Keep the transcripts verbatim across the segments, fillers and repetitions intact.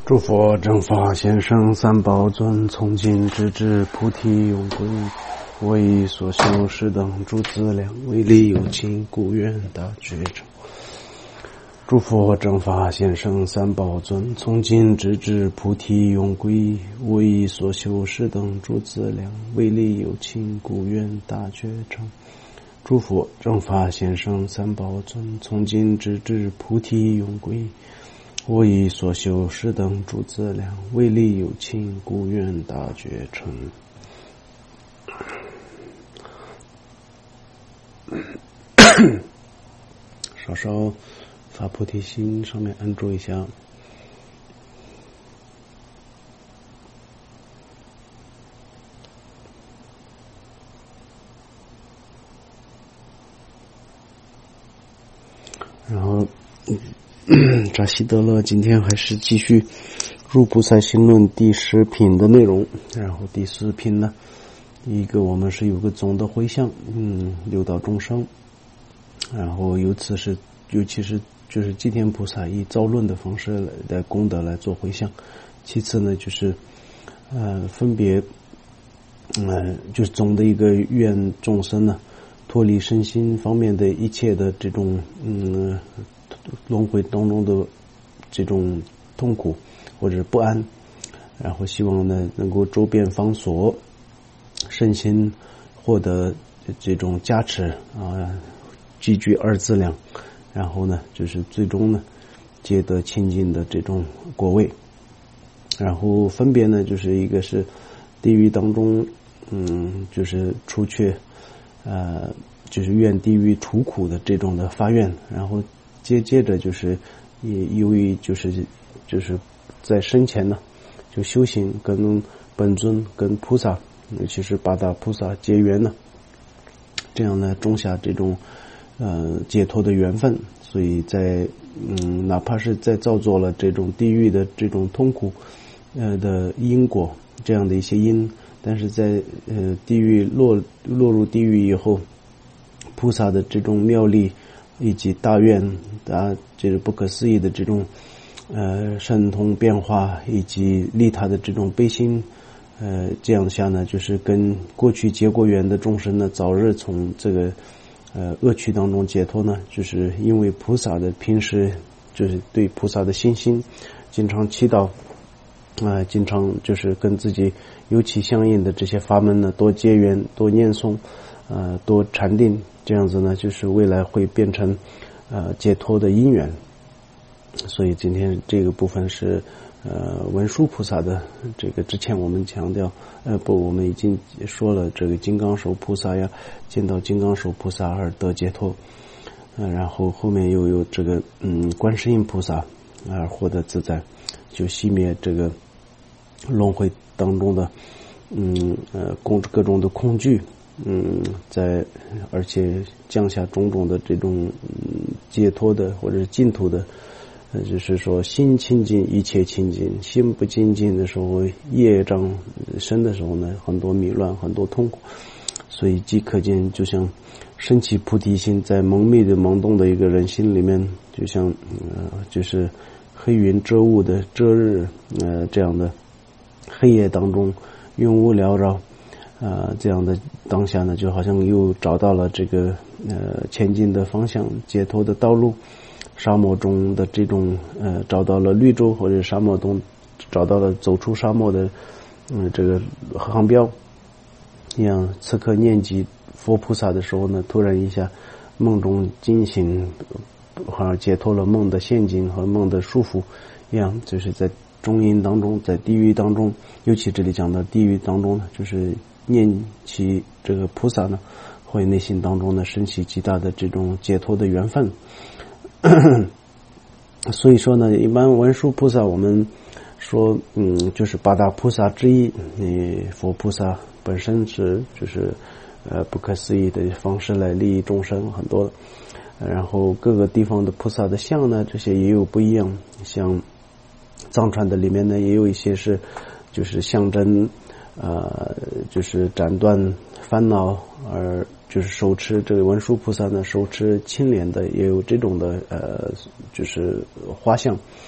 诸佛正法贤圣三宝尊，从今直至菩提永归，为所修是等诸资粮，为利有情，故愿大觉成。诸佛正法贤圣三宝尊，从今直至菩提永归，为所修是等诸资粮，为利有情，故愿大觉成。诸佛正法贤圣三宝尊，从今直至菩提永归，我以所修是等诸资粮，为利有情，故愿大觉成。稍稍发菩提心，上面安住一下。然后扎西德勒今天还是继续入菩萨行论第十品的内容。然后第四品呢，一个我们是有个总的回向，嗯，六道众生，然后由此是尤其是就是济天菩萨以造论的方式来来功德来做回向。其次呢，就是呃分别呃就是总的一个愿众生呢脱离身心方面的一切的这种嗯轮回当中的这种痛苦或者不安，然后希望呢能够周遍方所，身心获得这种加持啊，积聚二资粮，然后呢就是最终呢皆得清净的这种果位。然后分别呢就是一个是地狱当中嗯就是除却呃就是愿地狱除苦的这种的发愿，然后接接着就是也由于就是就是在生前呢就修行跟本尊跟菩萨尤其是八大菩萨结缘呢，这样呢种下这种呃解脱的缘分。所以在嗯哪怕是在造作了这种地狱的这种痛苦呃的因果这样的一些因，但是在呃地狱落落入地狱以后，菩萨的这种妙力以及大愿啊，这个不可思议的这种呃神通变化以及利他的这种悲心，呃这样下呢，就是跟过去结过缘的众生呢，早日从这个呃恶趣当中解脱呢，就是因为菩萨的平时就是对菩萨的信心，经常祈祷啊、呃，经常就是跟自己尤其相应的这些法门呢，多结缘，多念诵，呃，多禅定，这样子呢，就是未来会变成呃解脱的因缘。所以今天这个部分是呃文殊菩萨的这个，之前我们强调呃不，我们已经说了这个金刚手菩萨呀，见到金刚手菩萨而得解脱，呃，然后后面又有这个嗯观世音菩萨而获得自在，就熄灭这个轮回当中的嗯呃各各种的恐惧，嗯在而且降下种种的这种嗯解脱的或者是净土的，呃就是说心清净一切清净，心不清净的时候，业障深的时候呢，很多迷乱，很多痛苦。所以即可见，就像升起菩提心在蒙昧的懵懂的一个人心里面，就像呃就是黑云遮雾的遮日呃这样的黑夜当中云雾缭绕，呃这样的当下呢，就好像又找到了这个呃前进的方向，解脱的道路。沙漠中的这种呃找到了绿洲，或者沙漠中找到了走出沙漠的嗯这个航标一样。此刻念及佛菩萨的时候呢，突然一下梦中惊醒，好像解脱了梦的陷阱和梦的束缚一样，就是在中阴当中，在地狱当中，尤其这里讲的地狱当中呢，就是念起这个菩萨呢，会内心当中呢升起极大的这种解脱的缘分。所以说呢，一般文殊菩萨我们说嗯就是八大菩萨之一，你佛菩萨本身是就是呃不可思议的方式来利益众生很多，然后各个地方的菩萨的像呢，这些也有不一样。像藏传的里面呢，也有一些是就是象征呃就是斩断烦恼，而就是手持这个文殊菩萨呢，手持青莲的，也有这种的呃就是画像。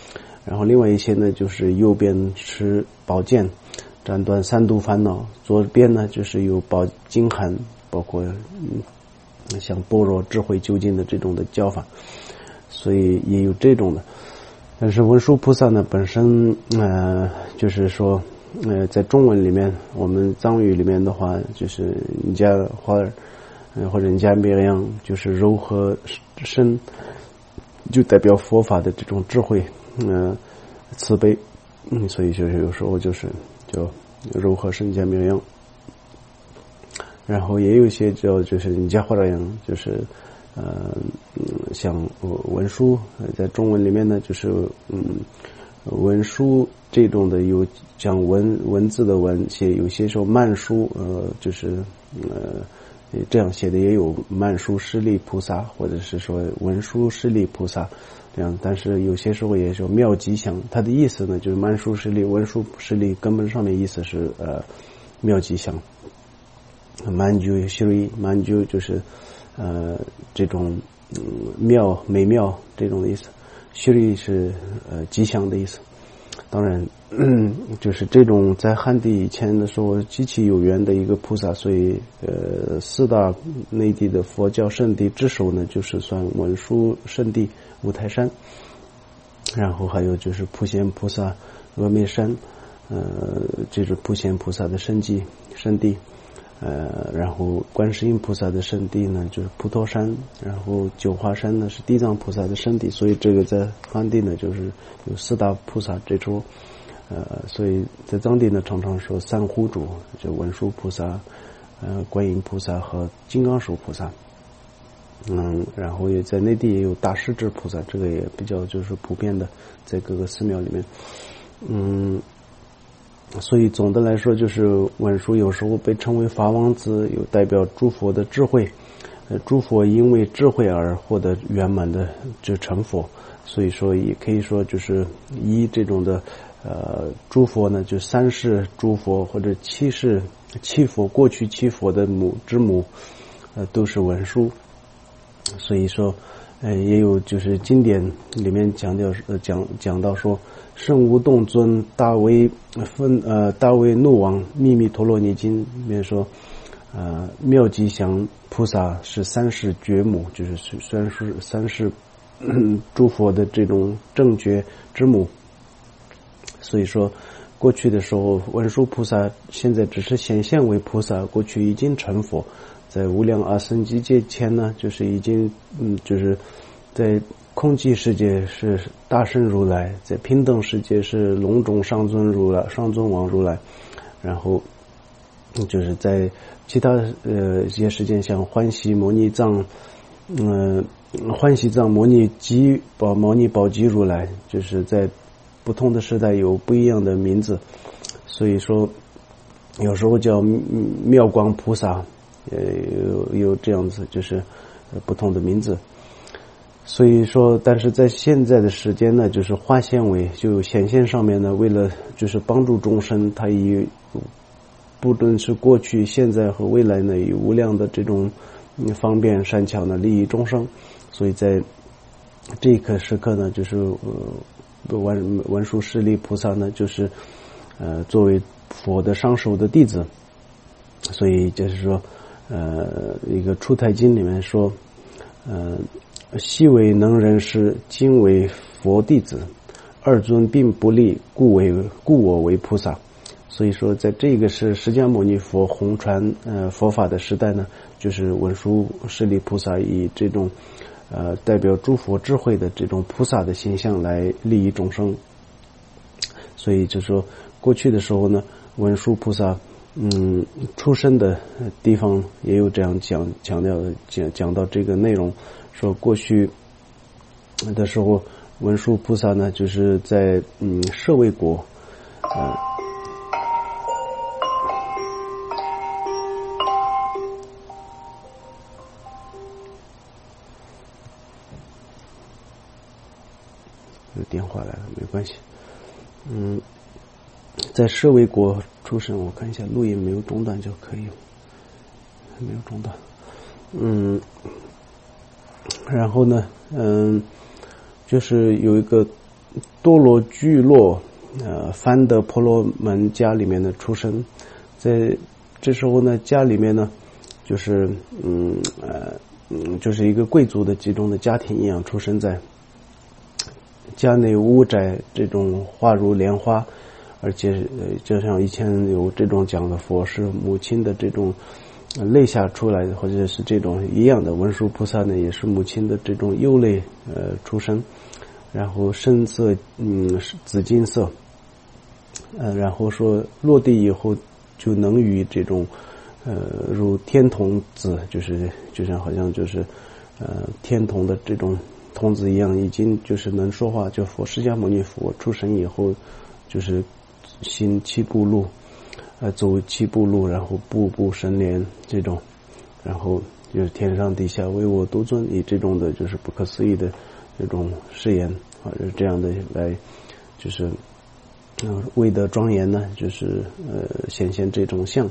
然后另外一些呢，就是右边持宝剑，斩断三毒烦恼；左边呢，就是有宝金函，包括嗯像般若智慧究竟的这种的教法，所以也有这种的。但是文殊菩萨呢，本身呃，就是说，呃，在中文里面，我们藏语里面的话，就是你家或者呃或者你家别样，就是柔和身，就代表佛法的这种智慧，呃，慈悲，嗯，所以就是有时候就是就柔和身加别样。然后也有一些叫就是你家或者样，就是呃像文书，在中文里面呢，就是嗯文书这种的有讲文文字的文写，有些时候慢书，呃就是呃这样写的也有慢书势力菩萨，或者是说文书势力菩萨这样，但是有些时候也说妙吉祥，它的意思呢就是慢书势力文书势力根本上面意思是呃妙吉祥。满足西瑞满足就是呃这种嗯妙美妙这种的意思，西瑞是呃吉祥的意思。当然嗯就是这种在汉地以前的时候极其有缘的一个菩萨，所以呃四大内地的佛教圣地之首呢，就是算文殊圣地五台山，然后还有就是普贤菩萨峨眉山，呃这是普贤菩萨的圣迹圣地。呃，然后观世音菩萨的圣地呢，就是普陀山，然后九华山呢是地藏菩萨的圣地，所以这个在汉地呢就是有四大菩萨这种，呃，所以在藏地呢常常说三护主，就文殊菩萨、呃观音菩萨和金刚手菩萨，嗯，然后也在内地也有大势至菩萨，这个也比较就是普遍的，在各个寺庙里面，嗯。所以总的来说，就是文殊有时候被称为法王子，有代表诸佛的智慧。呃，诸佛因为智慧而获得圆满的就成佛，所以说也可以说就是一这种的呃诸佛呢，就三世诸佛或者七世七佛，过去七佛的母之母，呃都是文殊。所以说，呃也有就是经典里面强调呃讲讲到说。圣无动尊大为分呃大为怒王秘密陀罗尼经里面说，呃妙吉祥菩萨是三世觉母，就是虽然是三世诸佛的这种正觉之母。所以说过去的时候文殊菩萨现在只是显现为菩萨，过去已经成佛，在无量阿僧祇劫前呢，就是已经嗯就是在空寂世界是大圣如来，在平等世界是龙种上尊如来上尊王如来，然后就是在其他呃一些时间像欢喜摩尼藏嗯、呃、欢喜藏摩尼吉宝摩尼宝吉如来，就是在不同的时代有不一样的名字，所以说有时候叫妙光菩萨，呃有有这样子就是不同的名字。所以说，但是在现在的时间呢，就是化现为就显现上面呢，为了就是帮助众生，它以不论是过去、现在和未来呢，以无量的这种方便善巧呢，利益众生。所以在这一刻时刻呢，就是呃文文殊师利菩萨呢，就是呃作为佛的上首的弟子，所以就是说呃一个出台经里面说，呃。昔为能人师，今为佛弟子，二尊并不立，故为故我为菩萨。所以说，在这个是释迦牟尼佛弘传呃佛法的时代呢，就是文殊师利菩萨以这种呃代表诸佛智慧的这种菩萨的形象来利益众生。所以就说过去的时候呢，文殊菩萨嗯出生的地方也有这样讲强调的讲讲到这个内容。说过去的时候，文殊菩萨呢，就是在嗯舍卫国，呃，有电话来了，没关系。嗯，在舍卫国出生，我看一下录音没有中断就可以了，没有中断。嗯。然后呢，嗯，就是有一个多罗居洛呃梵德婆罗门家里面的出生，在这时候呢，家里面呢就是嗯呃嗯就是一个贵族的集中的家庭一样，出生在家内屋宅，这种花如莲花，而且呃就像以前有这种讲的佛是母亲的这种泪下出来的，或者是这种一样的。文殊菩萨呢也是母亲的这种幼泪呃出生，然后身色嗯紫金色，呃然后说落地以后就能与这种呃如天童子，就是就像好像就是呃天童的这种童子一样，已经就是能说话。就佛释迦牟尼佛出生以后，就是行七步路，呃走七步路，然后步步生莲这种，然后就是天上地下唯我独尊，以这种的就是不可思议的这种誓言啊，就是这样的来就是呃为得庄严呢，就是呃显现这种相。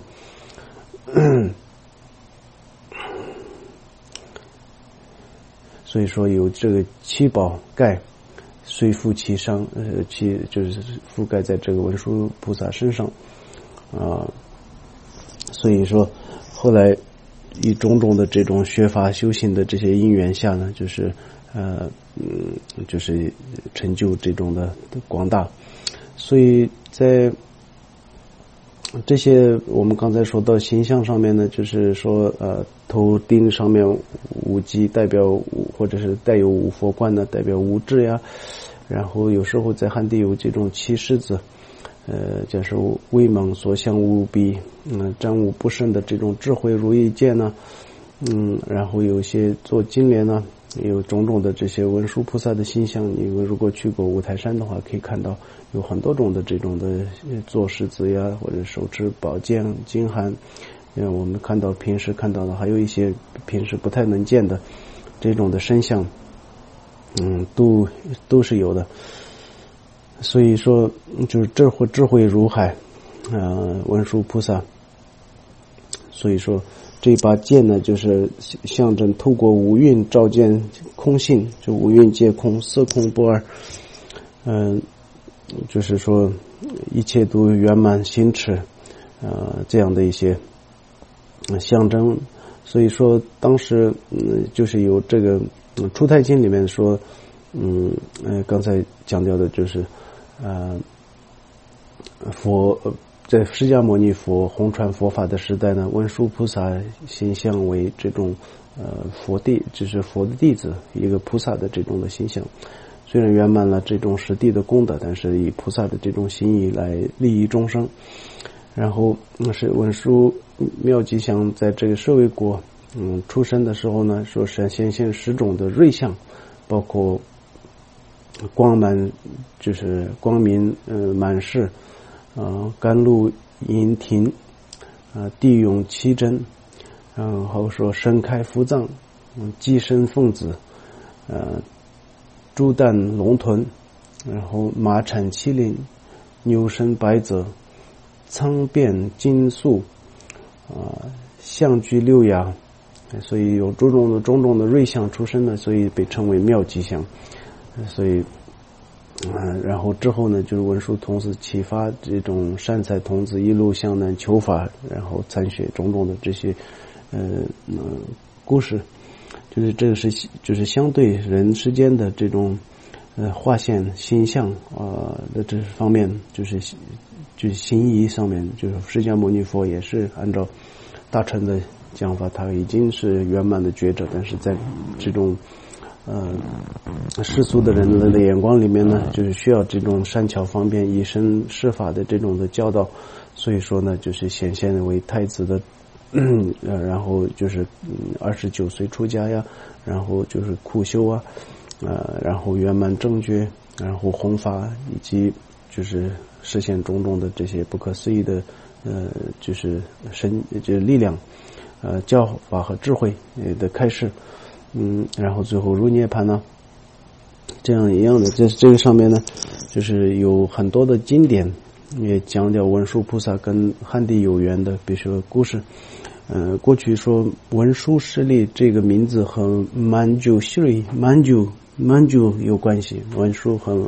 所以说有这个七宝盖虽覆其上，呃，其就是覆盖在这个文殊菩萨身上啊、呃。所以说后来以种种的这种学法修行的这些因缘下呢，就是呃嗯，就是成就这种的广大。所以在这些我们刚才说到形象上面呢，就是说呃头顶上面五髻代表五，或者是带有五佛冠呢代表无智呀，然后有时候在汉地有这种七狮子，呃就是威猛所向无比，嗯战无不胜的这种智慧如意剑呢，嗯然后有些做金莲呢，有种种的这些文殊菩萨的形象。你们如果去过五台山的话，可以看到有很多种的这种的做狮子呀，或者手持宝剑金函，呃我们看到平时看到的，还有一些平时不太能见的这种的身相，嗯都都是有的。所以说就是智慧智慧如海，呃文殊菩萨。所以说这把剑呢，就是象征透过五蕴照见空性，就五蕴皆空，色空不二。嗯、呃，就是说一切都圆满行持，呃，这样的一些、呃、象征。所以说当时嗯，就是有这个嗯出太经里面说，嗯呃，刚才强调的就是呃佛。在释迦牟尼佛弘传佛法的时代呢，文殊菩萨形象为这种呃佛弟，就是佛的弟子，一个菩萨的这种的形象。虽然圆满了这种实地的功德，但是以菩萨的这种心意来利益众生。然后是文殊妙吉祥在这个舍卫国嗯出生的时候呢，说是显现十种的瑞相，包括光满，就是光明呃满室。呃，甘露银庭，啊、呃，地涌七真，然后说身开福藏，嗯，鸡身凤子，呃，猪蛋龙豚，然后马产麒麟，牛身白泽，苍变金粟，啊、呃，象具六牙，所以有种种的种种的瑞相出身呢，所以被称为妙吉祥，所以。嗯，然后之后呢，就是文殊童子启发这种善财童子一路向南求法，然后参学种种的这些呃呃故事，就是这个是就是相对人世间的这种呃化现形象啊、呃、的这方面，就是就是行仪上面，就是释迦牟尼佛也是按照大乘的讲法，他已经是圆满的觉者，但是在这种呃，世俗的人的眼光里面呢，就是需要这种善巧方便以身试法的这种的教导，所以说呢，就是显现为太子的，呃，然后就是二十九岁出家呀，然后就是苦修啊，呃，然后圆满正觉，然后弘法，以及就是实现种种的这些不可思议的，呃，就是神就是力量，呃，教法和智慧的开示。嗯，然后最后入涅槃呢，这样一样的，这这个上面呢，就是有很多的经典也讲讲文殊菩萨跟汉地有缘的，比如说故事。呃，过去说文殊师利这个名字和曼珠西利曼珠曼珠有关系，文殊和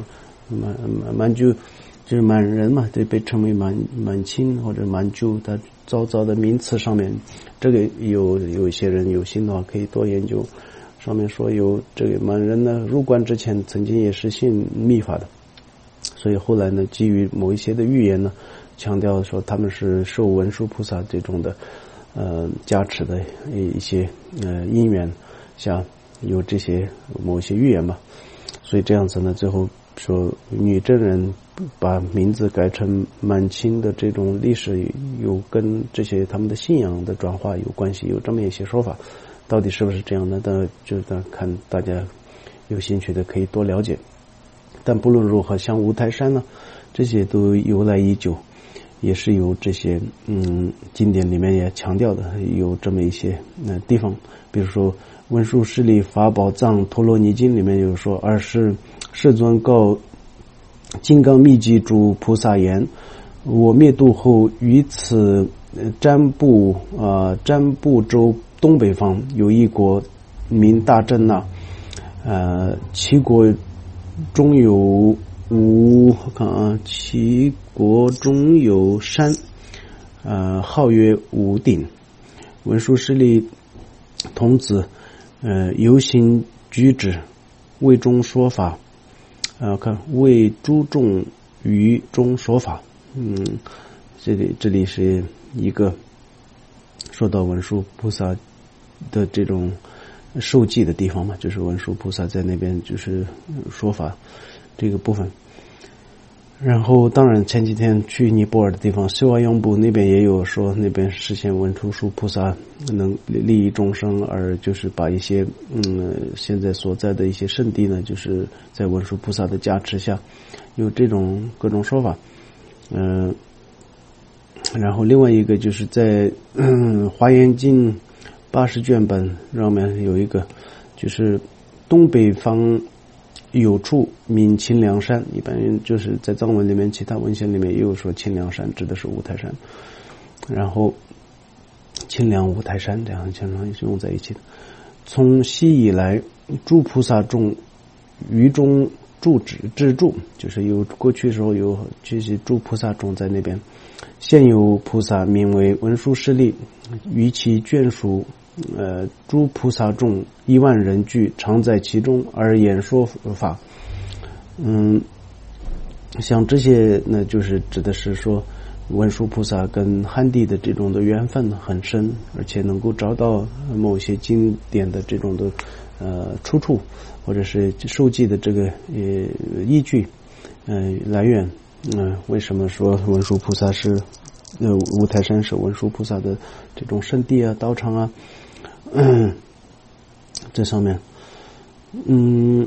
满满满就就是满人嘛，这被称为满满清或者满就，它造造的名词上面，这个有有一些人有心的话可以多研究。上面说有这个满人呢，入关之前曾经也是信密法的，所以后来呢，基于某一些的预言呢，强调说他们是受文殊菩萨这种的呃加持的一些呃因缘下有这些某一些预言吧，所以这样子呢，最后说女真人把名字改成满清的这种历史有跟这些他们的信仰的转化有关系，有这么一些说法。到底是不是这样呢？当然就是看大家有兴趣的可以多了解。但不论如何，像五台山呢，这些都由来已久，也是有这些嗯经典里面也强调的，有这么一些呃地方。比如说文殊师利法宝藏陀罗尼经里面有说，二是世尊告金刚密集诸菩萨言：我灭度后，于此占卜啊、呃、占卜州东北方有一国名大真那，呃，其国中有五，我看啊，其国中有山，呃，号曰五顶。文殊师利童子，呃，游行举止，为中说法，呃，看为诸众于中说法。嗯，这里这里是一个说到文殊菩萨的这种受记的地方嘛，就是文殊菩萨在那边就是说法这个部分。然后当然前几天去尼泊尔的地方修瓦扬部那边也有说，那边实现文殊菩萨能利益众生，而就是把一些嗯现在所在的一些圣地呢，就是在文殊菩萨的加持下有这种各种说法。嗯、呃，然后另外一个就是在嗯华严经八十卷本上面有一个，就是东北方有处名清凉山，一般就是在藏文里面其他文献里面也有说清凉山指的是五台山，然后清凉五台山这样经常用在一起的。从西以来诸菩萨众于中住止自住，就是有过去的时候有这些诸菩萨众在那边，现有菩萨名为文殊师利，于其眷属呃，诸菩萨众一万人聚，常在其中而演说法。嗯，像这些呢，就是指的是说文殊菩萨跟汉地的这种的缘分很深，而且能够找到某些经典的这种的呃出处，或者是受记的这个呃依据，呃来源。嗯、呃，为什么说文殊菩萨是呃五台山是文殊菩萨的这种圣地啊、道场啊？嗯，这上面，嗯，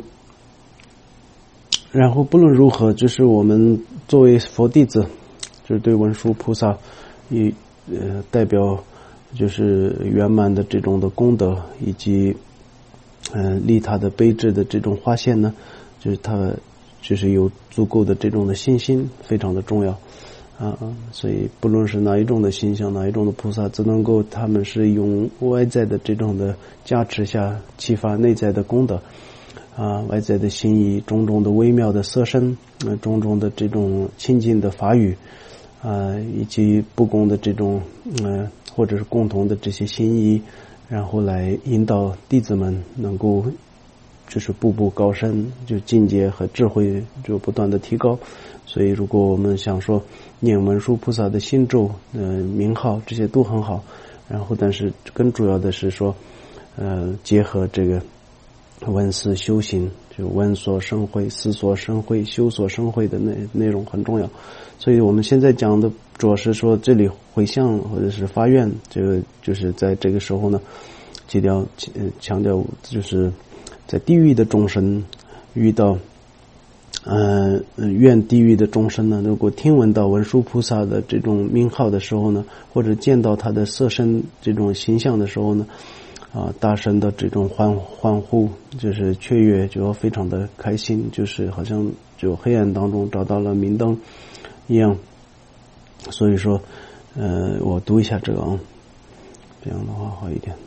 然后不论如何，就是我们作为佛弟子，就是对文殊菩萨，以呃代表就是圆满的这种的功德，以及呃利他的悲智的这种化现呢，就是他就是有足够的这种的信心，非常的重要。啊，所以不论是哪一种的形象，哪一种的菩萨，只能够他们是用外在的这种的加持下启发内在的功德，啊，外在的心意，种种的微妙的色身，呃，种种的这种亲近的法语，啊，以及不共的这种呃或者是共同的这些心意，然后来引导弟子们能够就是步步高升，就境界和智慧就不断的提高。所以如果我们想说念文殊菩萨的心咒呃名号，这些都很好，然后但是更主要的是说呃结合这个闻思修行，就闻所生慧、思所生慧、修所生慧的内内容很重要。所以我们现在讲的主要是说这里回向或者是发愿，这个就是在这个时候呢强调强调就是在地狱的众生遇到呃愿地狱的众生呢，如果听闻到文殊菩萨的这种名号的时候呢，或者见到他的色身这种形象的时候呢，啊，大声的这种欢欢呼，就是雀跃，就非常的开心，就是好像就黑暗当中找到了明灯一样。所以说呃我读一下这个啊，这样的话好一点。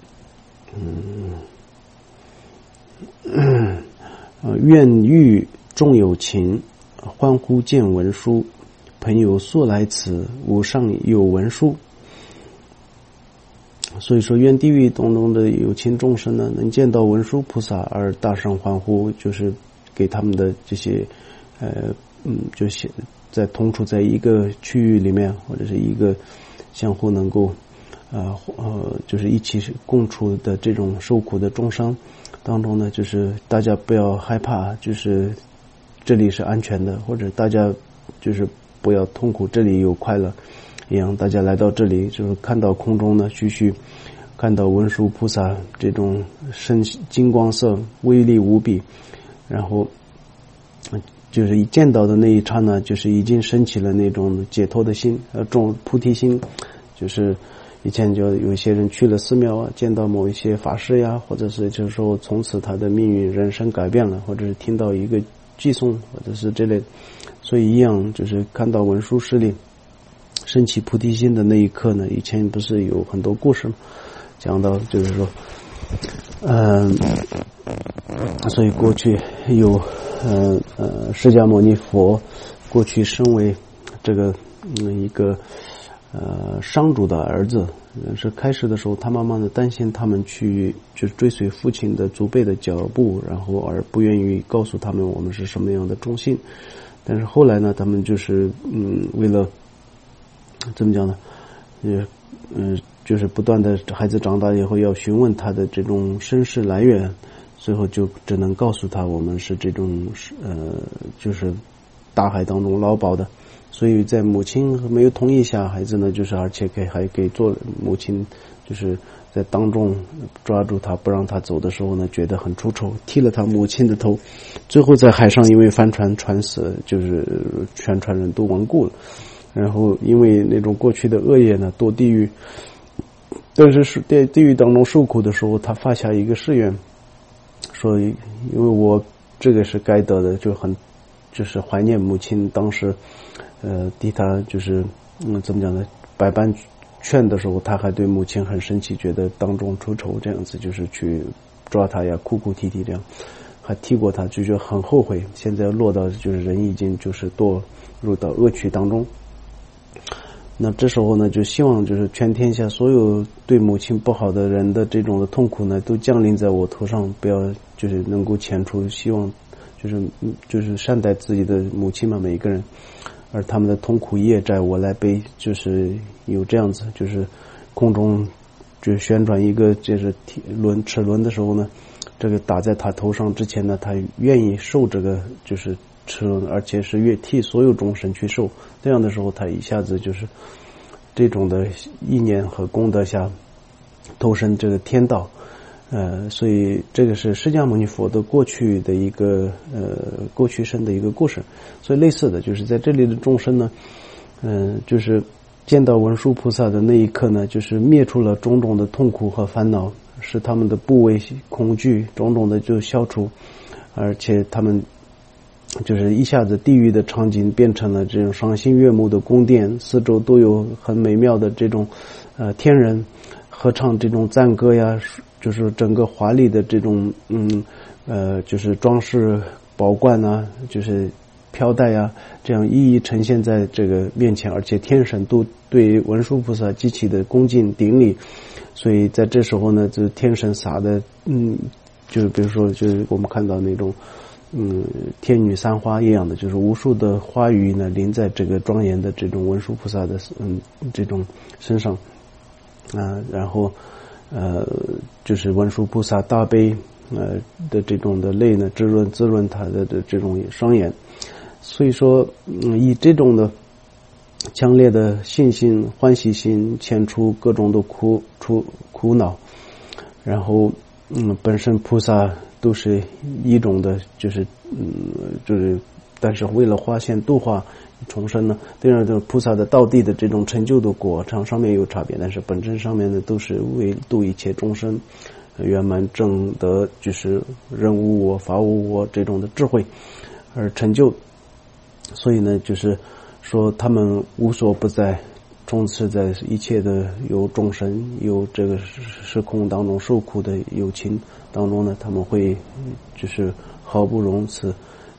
嗯呃，愿欲众有情，欢呼见文殊，朋友速来此，吾上有文殊。所以说，愿地狱当中的有情众生呢，能见到文殊菩萨而大声欢呼，就是给他们的这些，呃，嗯，就是在同处在一个区域里面，或者是一个相互能够，呃呃，就是一起共处的这种受苦的众生当中呢，就是大家不要害怕，就是这里是安全的，或者大家就是不要痛苦，这里有快乐。一样，大家来到这里，就是看到空中呢，徐徐看到文殊菩萨这种身金光色，威力无比，然后就是一见到的那一刹那，就是已经升起了那种解脱的心，呃，种菩提心。就是以前就有一些人去了寺庙啊，见到某一些法师呀，或者是就是说从此他的命运人生改变了，或者是听到一个寄送，或者是这类，所以一样就是看到文殊师利升起菩提心的那一刻呢，以前不是有很多故事吗？讲到就是说，嗯、呃，所以过去有呃呃释迦牟尼佛过去身为这个、嗯、一个呃商主的儿子，是开始的时候他妈妈呢担心他们去就是追随父亲的祖辈的脚步，然后而不愿意告诉他们我们是什么样的忠信。但是后来呢，他们就是嗯为了怎么讲呢？呃，嗯、呃，就是不断的孩子长大以后要询问他的这种身世来源，最后就只能告诉他我们是这种呃，就是大海当中捞宝的。所以在母亲没有同意下，孩子呢就是而且给还给做母亲就是在当众抓住他不让他走的时候呢，觉得很出丑，剃了他母亲的头，最后在海上因为帆船船死，就是全船人都亡故了。然后因为那种过去的恶业呢，堕地狱，但是是在地狱当中受苦的时候，他发下一个誓愿，说因为我这个是该得的，就很就是怀念母亲当时呃替他就是嗯怎么讲呢，百般劝的时候，他还对母亲很生气，觉得当众出丑，这样子就是去抓他呀，哭哭啼啼这样，还踢过他，就觉得很后悔。现在落到就是人已经就是堕入到恶趣当中。那这时候呢，就希望就是全天下所有对母亲不好的人的这种的痛苦呢，都降临在我头上，不要就是能够遣除，希望就是就是善待自己的母亲嘛，每一个人，而他们的痛苦业债我来背，就是有这样子，就是空中就旋转一个就是轮齿轮的时候呢，这个打在他头上之前呢，他愿意受这个就是齿轮，而且是越替所有众生去受，这样的时候他一下子就是这种的意念和功德下投身这个天道。呃，所以这个是释迦牟尼佛的过去的一个呃过去生的一个故事。所以类似的就是在这里的众生呢，嗯、呃，就是见到文殊菩萨的那一刻呢，就是灭除了种种的痛苦和烦恼，使他们的怖畏恐惧种种的就消除，而且他们就是一下子地狱的场景变成了这种赏心悦目的宫殿，四周都有很美妙的这种呃天人合唱这种赞歌呀，就是整个华丽的这种嗯呃就是装饰宝冠啊，就是飘带啊，这样一一呈现在这个面前，而且天神都对文殊菩萨极其的恭敬顶礼。所以在这时候呢，就天神撒的嗯就是比如说就是我们看到那种嗯，天女散花一样的，就是无数的花雨呢淋在这个庄严的这种文殊菩萨的嗯这种身上啊，然后呃就是文殊菩萨大悲呃的这种的泪呢滋润滋润他的的这种双眼。所以说嗯以这种的强烈的信心欢喜心遣除各种的苦苦苦恼，然后嗯本身菩萨都是一种的，就是嗯，就是，但是为了化现度化重生呢，当然，这菩萨的道地的这种成就的果上上面有差别，但是本质上面呢，都是为度一切众生圆满正得，就是人无我法无我这种的智慧而成就。所以呢，就是说他们无所不在，充斥在一切的有众生有这个时空当中受苦的有情当中呢，他们会就是毫不容辞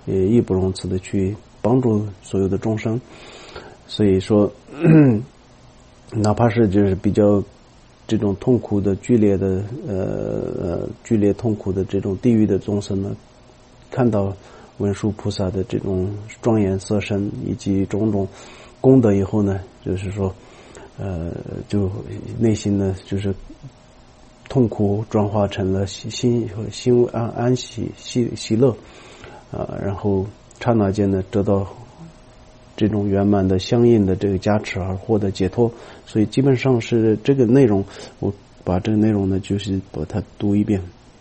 也义不容辞的去帮助所有的众生。所以说哪怕是就是比较这种痛苦的剧烈的呃呃剧烈痛苦的这种地狱的众生呢，看到文殊菩萨的这种庄严色身以及种种功德以后呢，就是说呃就内心呢就是痛苦转化成了心心安安喜喜喜乐啊、呃，然后刹那间呢得到这种圆满的相应的这个加持而获得解脱。所以基本上是这个内容，我把这个内容呢就是把它读一遍。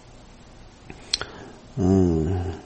嗯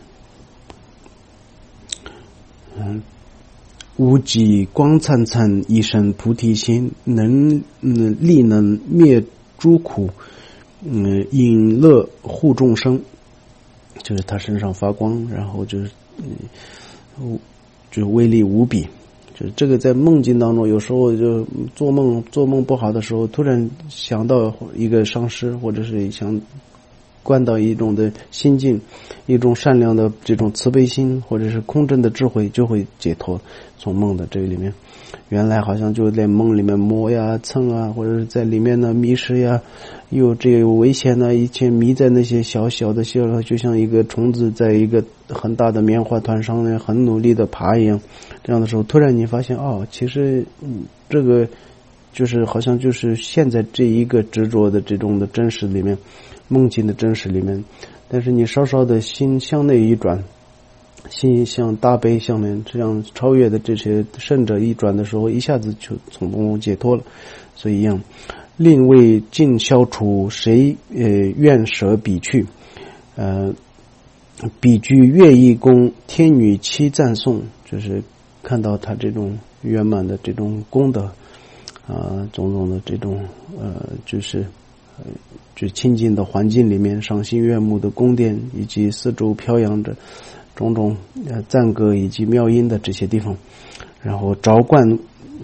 嗯，无极光灿灿，一生菩提心，能嗯力能灭诸苦，嗯引乐护众生。就是他身上发光，然后就是嗯就威力无比。就这个在梦境当中，有时候就做梦做梦不好的时候，突然想到一个上师，或者是想观到一种的心境，一种善良的这种慈悲心，或者是空正的智慧，就会解脱。从梦的这个里面，原来好像就在梦里面摸呀蹭啊，或者是在里面呢迷失呀，有这个危险呢，一切迷在那些小小的小了，就像一个虫子在一个很大的棉花团上面很努力的爬一样。这样的时候，突然你发现哦，其实嗯这个就是好像就是现在这一个执着的这种的真实里面，梦境的真实里面，但是你稍稍的心向内一转，心向大悲下面这样超越的这些圣者一转的时候，一下子就从中解脱了。所以一样，令未尽消除，谁呃愿舍彼去？呃，彼居乐义宫，天女七赞颂，就是看到他这种圆满的这种功德啊、呃，种种的这种呃，就是呃，就清净的环境里面，赏心悦目的宫殿，以及四周飘扬着种种呃赞歌以及妙音的这些地方，然后昭冠，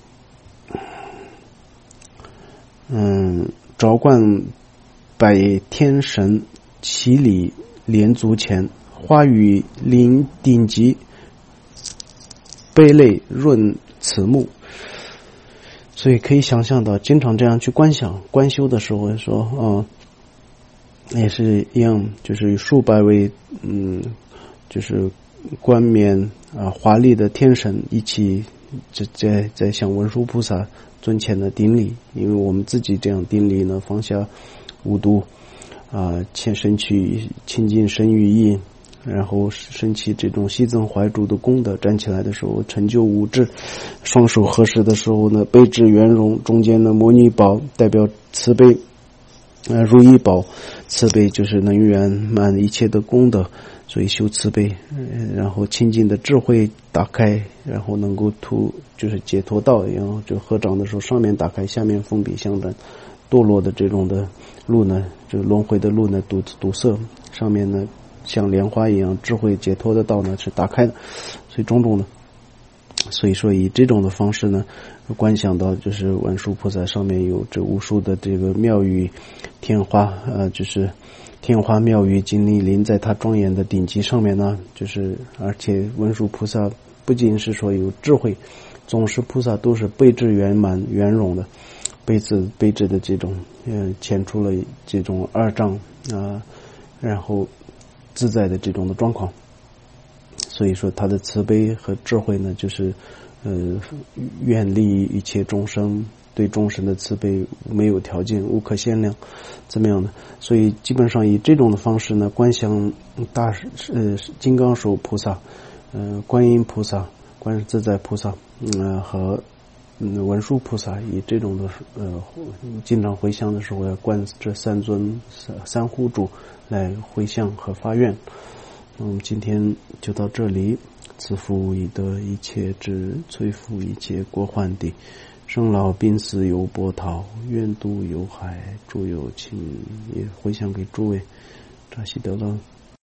嗯，昭冠百天神齐礼连足前，花雨临顶级，悲泪润慈目。所以可以想象到，经常这样去观想观修的时候说啊、呃，也是一样，就是数百位嗯，就是冠冕啊华丽的天神一起在在在向文殊菩萨尊前的顶礼。因为我们自己这样顶礼呢，放下五度啊，欠身去亲近神语意，然后升起这种西增怀主的功德，站起来的时候成就五智，双手合十的时候呢，悲智圆融，中间的摩尼宝代表慈悲，呃，如意宝慈悲就是能圆满一切的功德，所以修慈悲，然后清净的智慧打开，然后能够图就是解脱道，然后就合掌的时候上面打开，下面封闭，象征堕落的这种的路呢，就轮回的路呢堵堵塞，上面呢像莲花一样智慧解脱的道呢是打开的。所以种种的，所以说以这种的方式呢观想到就是文殊菩萨上面有这无数的这个妙语天花，呃就是天花妙语精力临在他庄严的顶级上面呢，就是而且文殊菩萨不仅是说有智慧，总是菩萨都是悲智圆满圆融的，悲智悲智的这种呃显出了这种二障啊、呃，然后自在的这种的状况。所以说他的慈悲和智慧呢，就是呃愿利一切众生，对众生的慈悲没有条件，无可限量，怎么样的？所以基本上以这种的方式呢，观想大呃金刚手菩萨，呃观音菩萨、观世自在菩萨，嗯、呃、和嗯文殊菩萨，以这种的呃经常回向的时候要观这三尊三护主来回向和发愿。那我们今天就到这里。慈父以德，一切智，摧伏一切过患地，生老病死有波涛，愿度有海，诸有情，也回向给诸位扎西德勒。